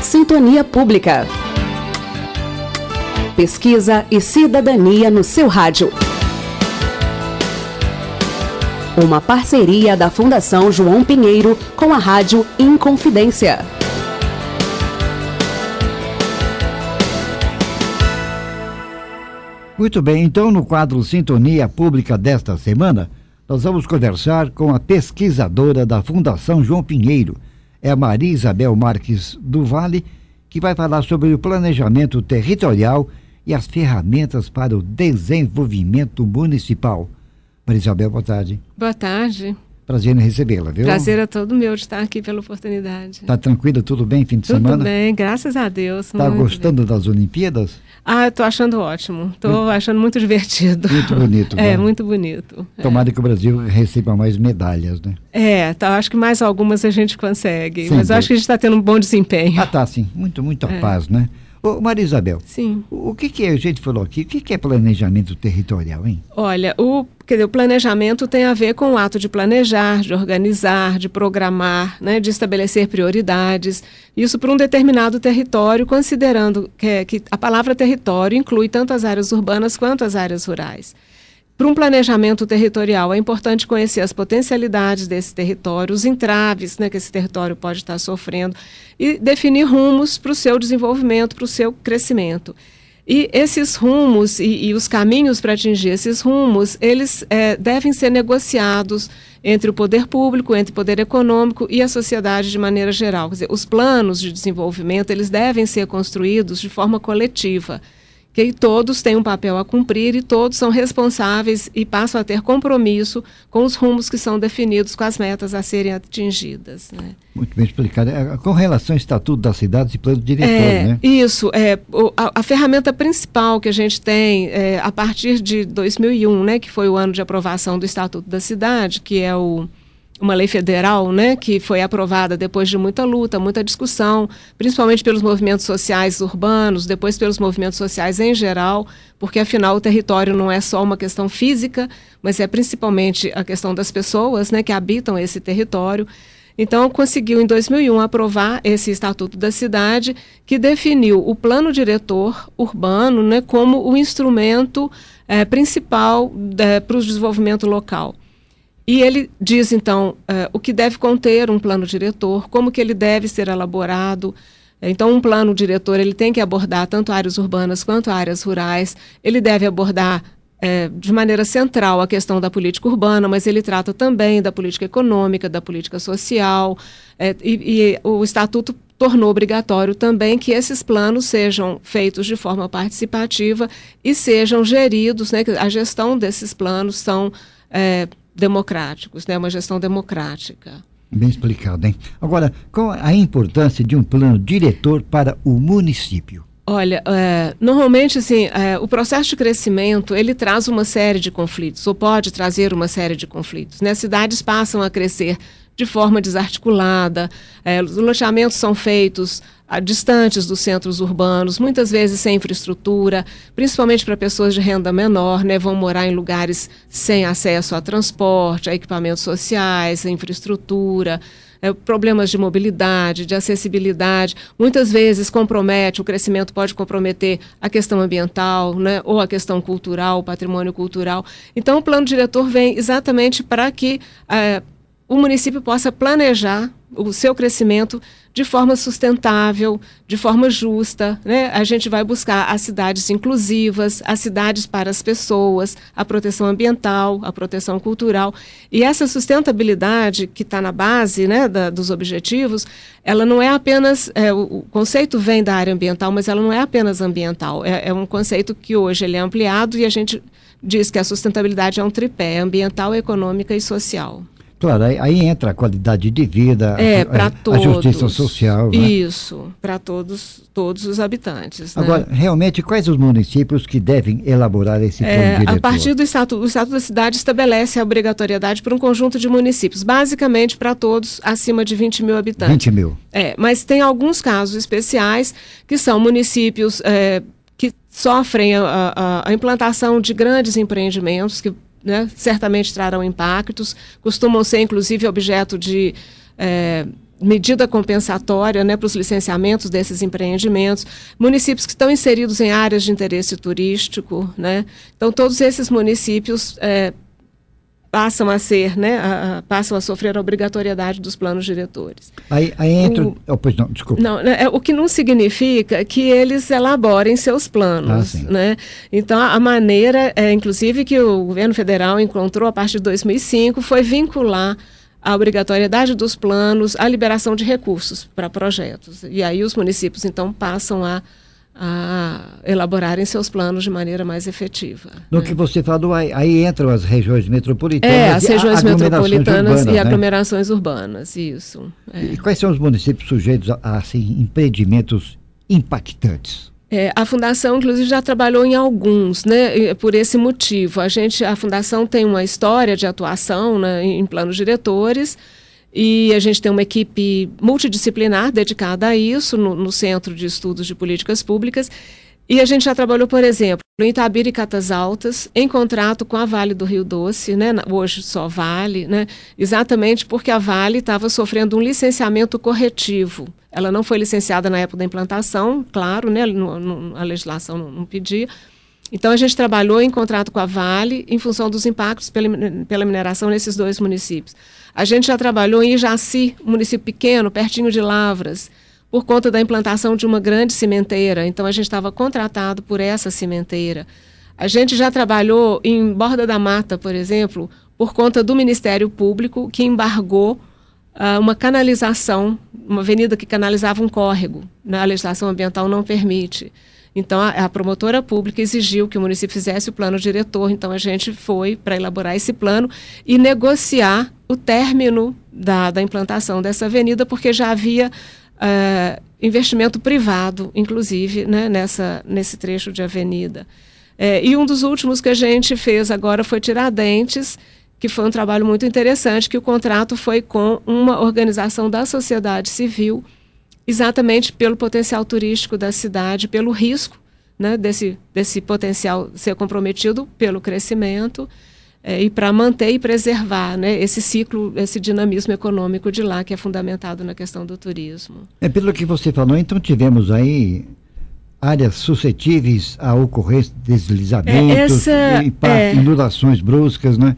Sintonia Pública. Pesquisa e cidadania no seu rádio. Uma parceria da Fundação João Pinheiro com a Rádio Inconfidência. Muito bem, então no quadro Sintonia Pública desta semana, nós vamos conversar com a pesquisadora da Fundação João Pinheiro, é a Maria Isabel Marques do Vale, que vai falar sobre o planejamento territorial e as ferramentas para o desenvolvimento municipal. Maria Isabel, boa tarde. Boa tarde. Prazer em recebê-la, viu? Prazer é todo meu de estar aqui pela oportunidade. Tá tranquila, tudo bem, fim de semana? Tudo bem, graças a Deus. Tá gostando das Olimpíadas? Eu tô achando ótimo, achando muito divertido. Muito bonito. É, muito bonito. Tomara que o Brasil receba mais medalhas, né? Acho que mais algumas a gente consegue, mas eu acho que a gente está tendo um bom desempenho. Tá sim, muita paz, né? Ô, Maria Isabel, sim. O que a gente falou aqui, o que é planejamento territorial, hein? Olha, o planejamento tem a ver com o ato de planejar, de organizar, de programar, né, de estabelecer prioridades, isso para um determinado território, considerando que a palavra território inclui tanto as áreas urbanas quanto as áreas rurais. Para um planejamento territorial, é importante conhecer as potencialidades desse território, os entraves, né, que esse território pode estar sofrendo, e definir rumos para o seu desenvolvimento, para o seu crescimento. E esses rumos e os caminhos para atingir esses rumos, eles devem ser negociados entre o poder público, entre o poder econômico e a sociedade de maneira geral. Quer dizer, os planos de desenvolvimento, eles devem ser construídos de forma coletiva, que todos têm um papel a cumprir e todos são responsáveis e passam a ter compromisso com os rumos que são definidos, com as metas a serem atingidas, né? Muito bem explicado. Com relação ao Estatuto das Cidades e Plano Diretor, né? Isso. A ferramenta principal que a gente tem a partir de 2001, né, que foi o ano de aprovação do Estatuto da Cidade, que é uma lei federal, né, que foi aprovada depois de muita luta, muita discussão, principalmente pelos movimentos sociais urbanos, depois pelos movimentos sociais em geral, porque afinal o território não é só uma questão física, mas é principalmente a questão das pessoas, né, que habitam esse território. Então, conseguiu em 2001 aprovar esse Estatuto da Cidade, que definiu o plano diretor urbano, né, como o instrumento principal para o desenvolvimento local. E ele diz, então, o que deve conter um plano diretor, como que ele deve ser elaborado. Então, um plano diretor ele tem que abordar tanto áreas urbanas quanto áreas rurais. Ele deve abordar de maneira central a questão da política urbana, mas ele trata também da política econômica, da política social. E o Estatuto tornou obrigatório também que esses planos sejam feitos de forma participativa e sejam geridos, né, que a gestão desses planos são democráticos, né? Uma gestão democrática. Bem explicado, hein? Agora, qual a importância de um plano diretor para o município? Olha, normalmente, assim, o processo de crescimento, ele traz uma série de conflitos, ou pode trazer uma série de conflitos, né? Cidades passam a crescer de forma desarticulada, os loteamentos são feitos distantes dos centros urbanos, muitas vezes sem infraestrutura, principalmente para pessoas de renda menor, né, vão morar em lugares sem acesso a transporte, a equipamentos sociais, a infraestrutura, problemas de mobilidade, de acessibilidade, muitas vezes o crescimento pode comprometer a questão ambiental, né, ou a questão cultural, o patrimônio cultural. Então, o plano diretor vem exatamente para que o município possa planejar o seu crescimento de forma sustentável, de forma justa, né? A gente vai buscar as cidades inclusivas, as cidades para as pessoas, a proteção ambiental, a proteção cultural. E essa sustentabilidade que está na base, né, dos objetivos, ela não é apenas, o conceito vem da área ambiental, mas ela não é apenas ambiental. É um conceito que hoje ele é ampliado e a gente diz que a sustentabilidade é um tripé, ambiental, econômica e social. Claro, aí entra a qualidade de vida, a justiça social. Né? Isso, para todos os habitantes. Né? Agora, realmente, quais os municípios que devem elaborar esse plano diretor? A partir do Estatuto da Cidade estabelece a obrigatoriedade para um conjunto de municípios, basicamente para todos acima de 20 mil habitantes. 20 mil. Mas tem alguns casos especiais que são municípios que sofrem a implantação de grandes empreendimentos que, né, certamente trarão impactos, costumam ser inclusive objeto de medida compensatória, né, para os licenciamentos desses empreendimentos, municípios que estão inseridos em áreas de interesse turístico, né? Então, todos esses municípios passam a ser, né, passam a sofrer a obrigatoriedade dos planos diretores. Aí entra... pois não, desculpa. Não, o que não significa que eles elaborem seus planos, né? Então, a maneira, inclusive, que o governo federal encontrou a partir de 2005 foi vincular a obrigatoriedade dos planos à liberação de recursos para projetos. E aí os municípios, então, passam a elaborarem seus planos de maneira mais efetiva. No que você falou, aí entram as regiões metropolitanas. As regiões metropolitanas e aglomerações urbanas, isso. E quais são os municípios sujeitos a assim, empreendimentos impactantes? A Fundação, inclusive, já trabalhou em alguns, né, por esse motivo. A Fundação tem uma história de atuação, né, em planos diretores, e a gente tem uma equipe multidisciplinar dedicada a isso no Centro de Estudos de Políticas Públicas. E a gente já trabalhou, por exemplo, em Itabira e Catas Altas, em contrato com a Vale do Rio Doce, né, hoje só Vale, né, exatamente porque a Vale estava sofrendo um licenciamento corretivo. Ela não foi licenciada na época da implantação, claro, né, a legislação não pedia. Então, a gente trabalhou em contrato com a Vale em função dos impactos pela mineração nesses dois municípios. A gente já trabalhou em Ijaci, um município pequeno, pertinho de Lavras, por conta da implantação de uma grande cimenteira. Então, a gente estava contratado por essa cimenteira. A gente já trabalhou em Borda da Mata, por exemplo, por conta do Ministério Público, que embargou uma canalização, uma avenida que canalizava um córrego. A legislação ambiental não permite. Então, a promotora pública exigiu que o município fizesse o plano diretor. Então, a gente foi para elaborar esse plano e negociar o término da implantação dessa avenida, porque já havia investimento privado, inclusive, né, nesse trecho de avenida. E um dos últimos que a gente fez agora foi Tiradentes, que foi um trabalho muito interessante, que o contrato foi com uma organização da sociedade civil, exatamente pelo potencial turístico da cidade, pelo risco, né, desse potencial ser comprometido pelo crescimento, e para manter e preservar, né, esse ciclo, esse dinamismo econômico de lá, que é fundamentado na questão do turismo. Pelo que você falou, então tivemos aí áreas suscetíveis a ocorrência de deslizamentos, inundações bruscas, né?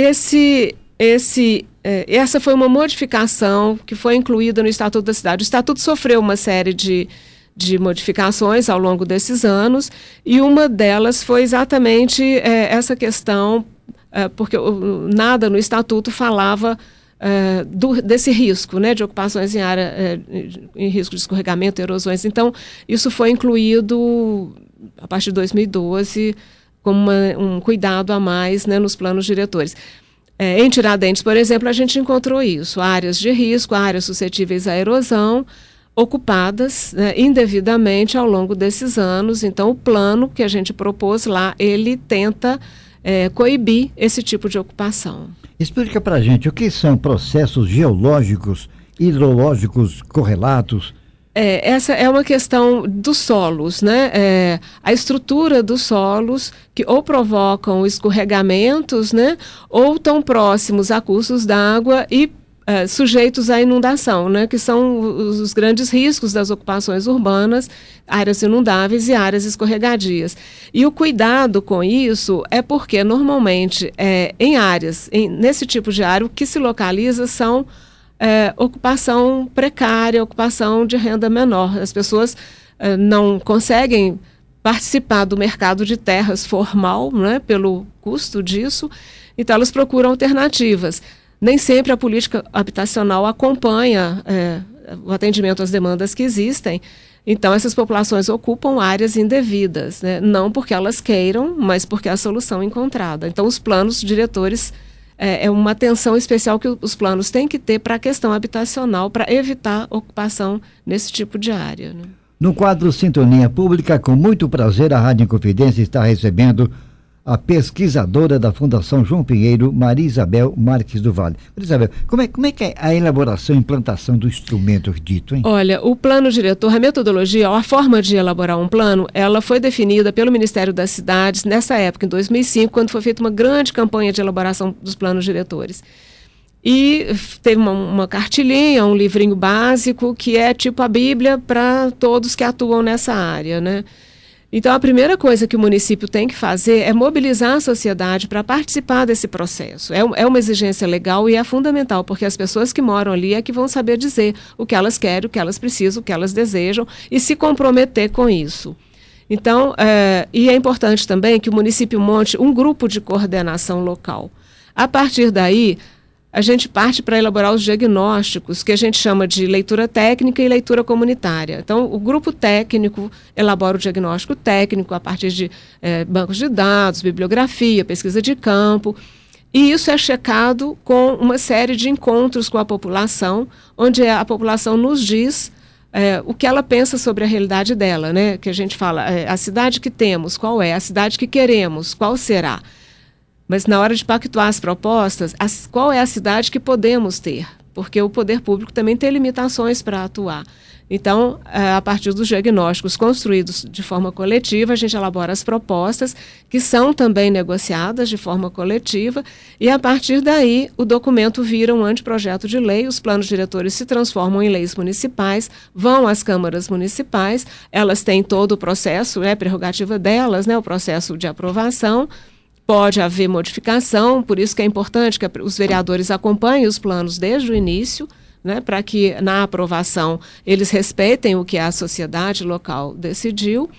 Essa foi uma modificação que foi incluída no Estatuto da Cidade. O Estatuto sofreu uma série de modificações ao longo desses anos, e uma delas foi exatamente essa questão, porque nada no Estatuto falava desse risco, né, de ocupações em área em risco de escorregamento, erosões. Então, isso foi incluído a partir de 2012 como um cuidado a mais, né, nos planos diretores. Em Tiradentes, por exemplo, a gente encontrou isso, áreas de risco, áreas suscetíveis à erosão, ocupadas, né, indevidamente ao longo desses anos. Então, o plano que a gente propôs lá, ele tenta coibir esse tipo de ocupação. Explica para a gente o que são processos geológicos, hidrológicos correlatos. Essa é uma questão dos solos, né? A estrutura dos solos que ou provocam escorregamentos, né? Ou estão próximos a cursos d'água e sujeitos à inundação, né? Que são os grandes riscos das ocupações urbanas, áreas inundáveis e áreas escorregadias. E o cuidado com isso é porque, normalmente, em áreas, nesse tipo de área, o que se localiza são ocupação precária, ocupação de renda menor. As pessoas não conseguem participar do mercado de terras formal, né, pelo custo disso, então elas procuram alternativas. Nem sempre a política habitacional acompanha o atendimento às demandas que existem. Então, essas populações ocupam áreas indevidas, né? Não porque elas queiram, mas porque é a solução encontrada. Então, os planos diretores é uma atenção especial que os planos têm que ter para a questão habitacional, para evitar ocupação nesse tipo de área, né? No quadro Sintonia Pública, com muito prazer, a Rádio Inconfidência está recebendo a pesquisadora da Fundação João Pinheiro, Maria Isabel Marques do Vale. Maria Isabel, como é que é a elaboração e implantação do instrumento dito, hein? Olha, o plano diretor, a metodologia, a forma de elaborar um plano, ela foi definida pelo Ministério das Cidades nessa época, em 2005, quando foi feita uma grande campanha de elaboração dos planos diretores. E teve uma cartilhinha, um livrinho básico, que é tipo a Bíblia para todos que atuam nessa área, né? Então, a primeira coisa que o município tem que fazer é mobilizar a sociedade para participar desse processo. É uma exigência legal e é fundamental, porque as pessoas que moram ali é que vão saber dizer o que elas querem, o que elas precisam, o que elas desejam e se comprometer com isso. Então, e é importante também que o município monte um grupo de coordenação local. A partir daí, a gente parte para elaborar os diagnósticos, que a gente chama de leitura técnica e leitura comunitária. Então, o grupo técnico elabora o diagnóstico técnico a partir de bancos de dados, bibliografia, pesquisa de campo, e isso é checado com uma série de encontros com a população, onde a população nos diz o que ela pensa sobre a realidade dela, né? Que a gente fala, a cidade que temos, qual é? A cidade que queremos, qual será? Mas na hora de pactuar as propostas, qual é a cidade que podemos ter? Porque o poder público também tem limitações para atuar. Então, a partir dos diagnósticos construídos de forma coletiva, a gente elabora as propostas, que são também negociadas de forma coletiva, e a partir daí o documento vira um anteprojeto de lei, os planos diretores se transformam em leis municipais, vão às câmaras municipais, elas têm todo o processo, prerrogativa delas, o processo de aprovação. Pode haver modificação, por isso que é importante que os vereadores acompanhem os planos desde o início, para que na aprovação eles respeitem o que a sociedade local decidiu.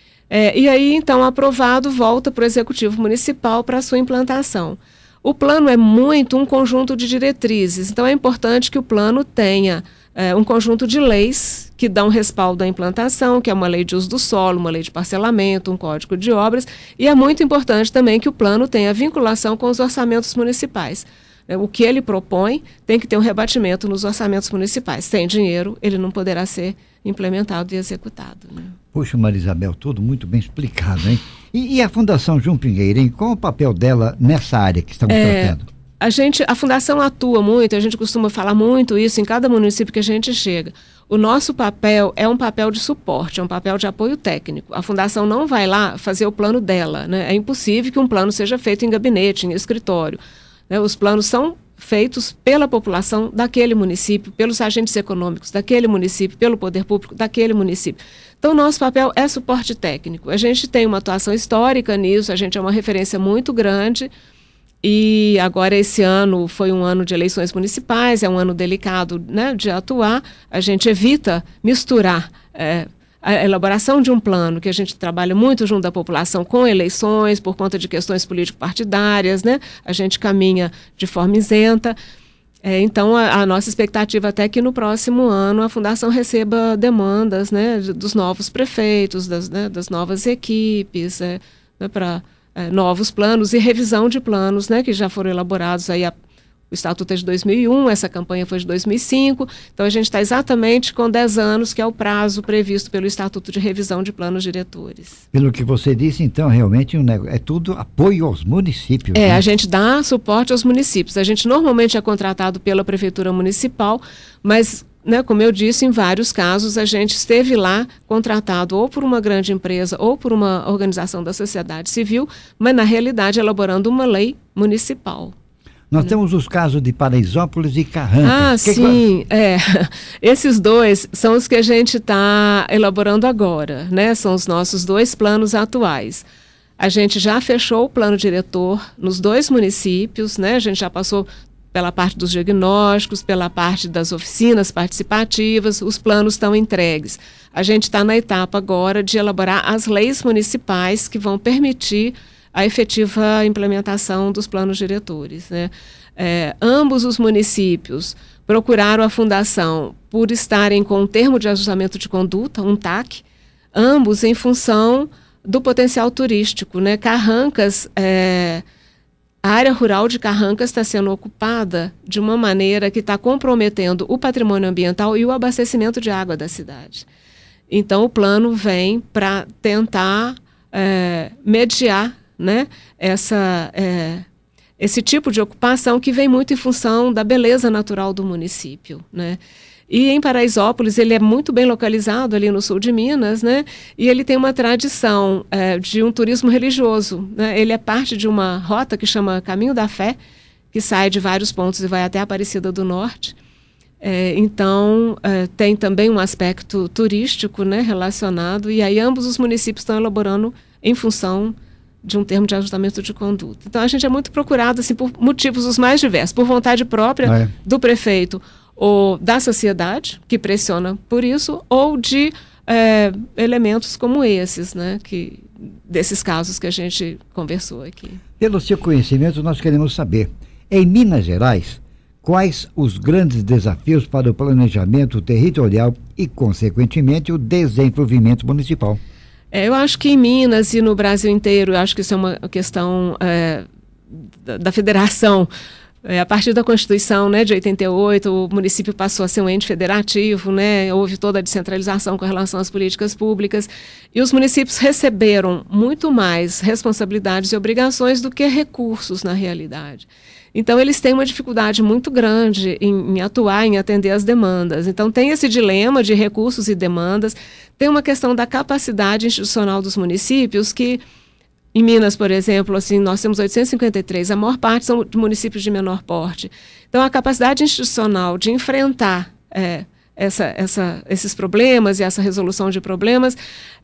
E aí, então, aprovado, volta para o Executivo Municipal para a sua implantação. O plano é muito um conjunto de diretrizes, então é importante que o plano tenha um conjunto de leis que dão respaldo à implantação, que é uma lei de uso do solo, uma lei de parcelamento, um código de obras, e é muito importante também que o plano tenha vinculação com os orçamentos municipais. O que ele propõe tem que ter um rebatimento nos orçamentos municipais. Sem dinheiro, ele não poderá ser implementado e executado. Poxa, Maria Isabel, tudo muito bem explicado, hein? E a Fundação João Pinheiro, hein? Qual o papel dela nessa área que estamos tratando? A Fundação atua muito, a gente costuma falar muito isso em cada município que a gente chega. O nosso papel é um papel de suporte, é um papel de apoio técnico. A Fundação não vai lá fazer o plano dela, É impossível que um plano seja feito em gabinete, em escritório. Os planos são feitos pela população daquele município, pelos agentes econômicos daquele município, pelo poder público daquele município. Então, nosso papel é suporte técnico. A gente tem uma atuação histórica nisso, a gente é uma referência muito grande. E agora esse ano foi um ano de eleições municipais, é um ano delicado, de atuar. A gente evita misturar a elaboração de um plano, que a gente trabalha muito junto da população com eleições, por conta de questões político-partidárias, a gente caminha de forma isenta. Então, a nossa expectativa até é que no próximo ano a Fundação receba demandas dos novos prefeitos, das novas equipes, para novos planos e revisão de planos que já foram elaborados. Aí o Estatuto é de 2001, essa campanha foi de 2005, então a gente está exatamente com 10 anos, que é o prazo previsto pelo Estatuto de Revisão de Planos Diretores. Pelo que você disse, então, realmente é tudo apoio aos municípios. A gente dá suporte aos municípios. A gente normalmente é contratado pela Prefeitura Municipal, mas, como eu disse, em vários casos a gente esteve lá contratado ou por uma grande empresa ou por uma organização da sociedade civil, mas na realidade elaborando uma lei municipal. Nós temos os casos de Paraisópolis e Carrancas. Sim. Esses dois são os que a gente está elaborando agora, São os nossos 2 planos atuais. A gente já fechou o plano diretor nos 2 municípios, A gente já passou pela parte dos diagnósticos, pela parte das oficinas participativas, os planos estão entregues. A gente está na etapa agora de elaborar as leis municipais que vão permitir a efetiva implementação dos planos diretores. Ambos os municípios procuraram a Fundação por estarem com um termo de ajustamento de conduta, um TAC, ambos em função do potencial turístico. Carrancas, a área rural de Carrancas está sendo ocupada de uma maneira que está comprometendo o patrimônio ambiental e o abastecimento de água da cidade. Então, o plano vem para tentar mediar esse tipo de ocupação que vem muito em função da beleza natural do município, E em Paraisópolis ele é muito bem localizado ali no sul de Minas, E ele tem uma tradição de um turismo religioso, Ele é parte de uma rota que chama Caminho da Fé, que sai de vários pontos e vai até Aparecida do Norte. Então, tem também um aspecto turístico, né, relacionado, e aí ambos os municípios estão elaborando em função de um termo de ajustamento de conduta. Então, a gente é muito procurado assim, por motivos os mais diversos, por vontade própria do prefeito ou da sociedade, que pressiona por isso, ou de elementos como esses, né, desses casos que a gente conversou aqui. Pelo seu conhecimento, nós queremos saber, em Minas Gerais, quais os grandes desafios para o planejamento territorial e, consequentemente, o desenvolvimento municipal? Eu acho que em Minas e no Brasil inteiro, eu acho que isso é uma questão da federação. A partir da Constituição, né, de 88, o município passou a ser um ente federativo, né, houve toda a descentralização com relação às políticas públicas, e os municípios receberam muito mais responsabilidades e obrigações do que recursos na realidade. Então, eles têm uma dificuldade muito grande em atuar, em atender as demandas. Então, tem esse dilema de recursos e demandas, tem uma questão da capacidade institucional dos municípios que, em Minas, por exemplo, assim, nós temos 853, a maior parte são de municípios de menor porte. Então, a capacidade institucional de enfrentar esses problemas e essa resolução de problemas,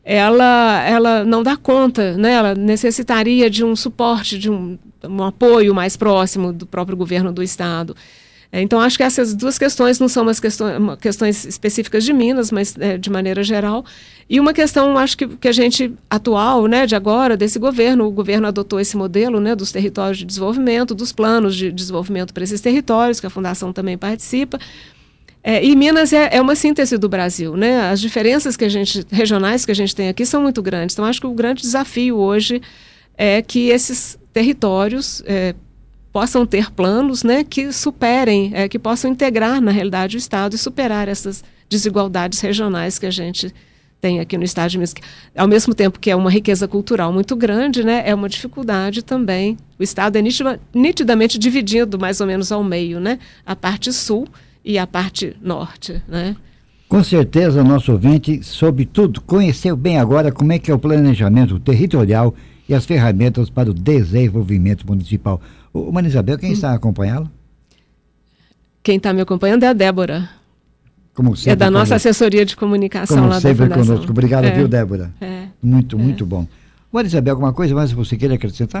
ela não dá conta, né? Ela necessitaria de um suporte, de um apoio mais próximo do próprio governo do Estado. Então, acho que essas duas questões não são questões específicas de Minas, mas de maneira geral. E uma questão, acho que a gente atual, né, de agora, desse governo, o governo adotou esse modelo, né, dos territórios de desenvolvimento, dos planos de desenvolvimento para esses territórios, que a Fundação também participa. E Minas é uma síntese do Brasil, né? As diferenças regionais que a gente tem aqui são muito grandes. Então, acho que o grande desafio hoje é que esses territórios possam ter planos, né, que superem, que possam integrar, na realidade, o Estado e superar essas desigualdades regionais que a gente tem aqui no Estado de Minas. Ao mesmo tempo que é uma riqueza cultural muito grande, né, é uma dificuldade também. O Estado é nitidamente dividido mais ou menos ao meio, né? A parte sul e a parte norte, né? Com certeza, nosso ouvinte, sobretudo, conheceu bem agora como é que é o planejamento territorial e as ferramentas para o desenvolvimento municipal. Maria Isabel, quem está acompanhá-la? Quem está me acompanhando é a Débora. Como sempre, é da nossa assessoria de comunicação lá da Fundação. Como sempre conosco. Obrigado, viu, Débora? Muito bom. Maria Isabel, alguma coisa mais que você queira acrescentar?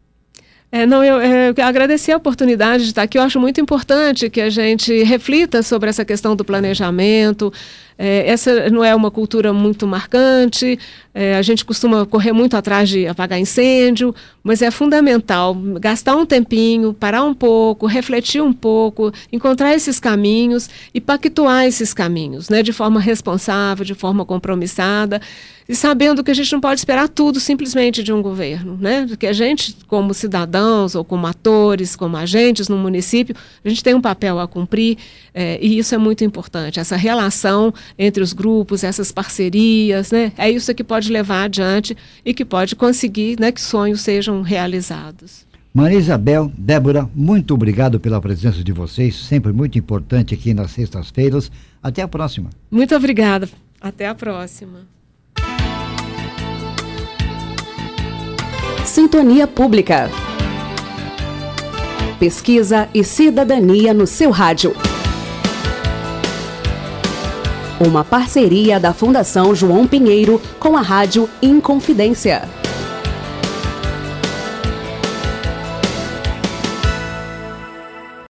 Eu agradecer a oportunidade de estar aqui. Eu acho muito importante que a gente reflita sobre essa questão do planejamento. Essa não é uma cultura muito marcante, a gente costuma correr muito atrás de apagar incêndio, mas é fundamental gastar um tempinho, parar um pouco, refletir um pouco, encontrar esses caminhos e pactuar esses caminhos, né, de forma responsável, de forma compromissada, e sabendo que a gente não pode esperar tudo simplesmente de um governo, né? Que a gente, como cidadãos ou como atores, como agentes no município, a gente tem um papel a cumprir, e isso é muito importante, essa relação entre os grupos, essas parcerias, né? É isso que pode levar adiante e que pode conseguir, né, que sonhos sejam realizados. Maria Isabel, Débora, muito obrigado pela presença de vocês, sempre muito importante aqui nas sextas-feiras. Até a próxima. Muito obrigada. Até a próxima. Sintonia Pública. Pesquisa e cidadania no seu rádio. Uma parceria da Fundação João Pinheiro com a Rádio Inconfidência.